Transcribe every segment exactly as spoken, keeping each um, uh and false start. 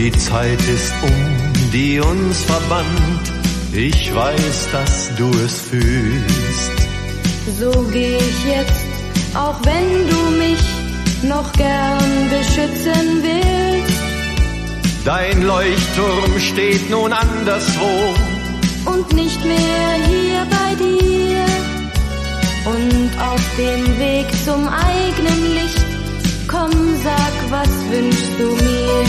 Die Zeit ist um, die uns verband. Ich weiß, dass du es fühlst. So geh ich jetzt, auch wenn du mich noch gern beschützen willst. Dein Leuchtturm steht nun anderswo und nicht mehr hier bei dir. Und auf dem Weg zum eigenen Licht, komm, sag, was wünschst du mir?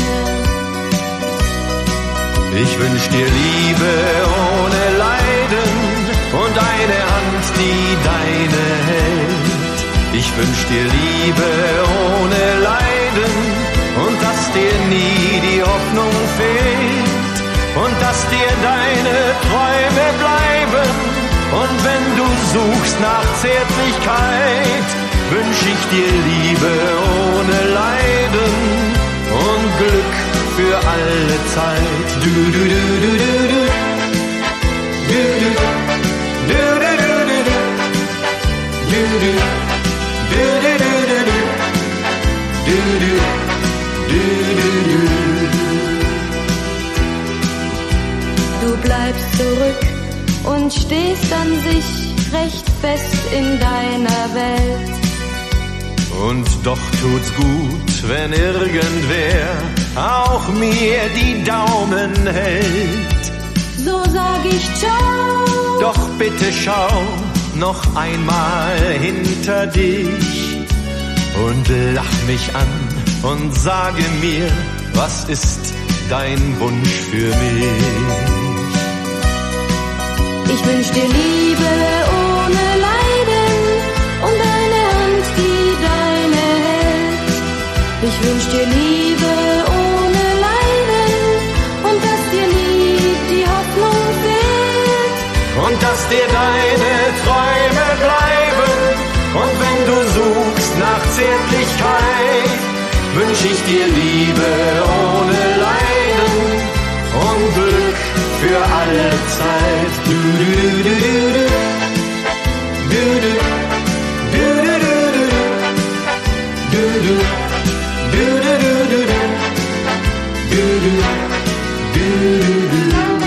Ich wünsch dir Liebe ohne Leiden und eine Hand, die deine hält. Ich wünsch dir Liebe ohne Leiden und dass dir nie die Hoffnung fehlt und dass dir deine Träume bleiben. Und wenn du suchst nach Zärtlichkeit, wünsch ich dir Liebe ohne Leiden und Glück für alle Zeit. Du, du, du, du, du, du. Du, du, du, du, du, du, du. Du, du, du, du, du, du, du. Du, du, du, du, du. Du bleibst zurück und stehst an sich recht fest in deiner Welt. Und doch tut's gut, wenn irgendwer auch mir die Daumen hält. So sag ich ciao. Doch bitte schau noch einmal hinter dich und lach mich an und sage mir, was ist dein Wunsch für mich? Ich wünsch dir Liebe ohne Leiden und eine Hand, die deine hält. Ich wünsch dir Liebe ohne Leiden und dass dir nie die Hoffnung fehlt. Und dass dir deine Träume bleiben. Und wenn du suchst nach Zärtlichkeit, wünsch ich dir Liebe ohne Leiden und Glück für alle Zeit. Du, du, du, du, du. Du, du, du, du, du, du. Du, du, du, du, du, du. Du, du, du, du, du.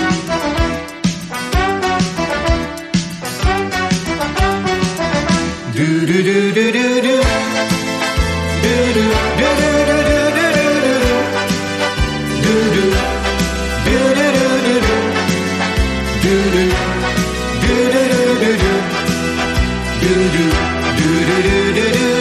Du, du, du, du, du, du. Du, du, du, du, du, du, du, du. Du, du, du, du, du, du, du. Du, du, du, du, du, du, du. Du, du, du, du, du, du.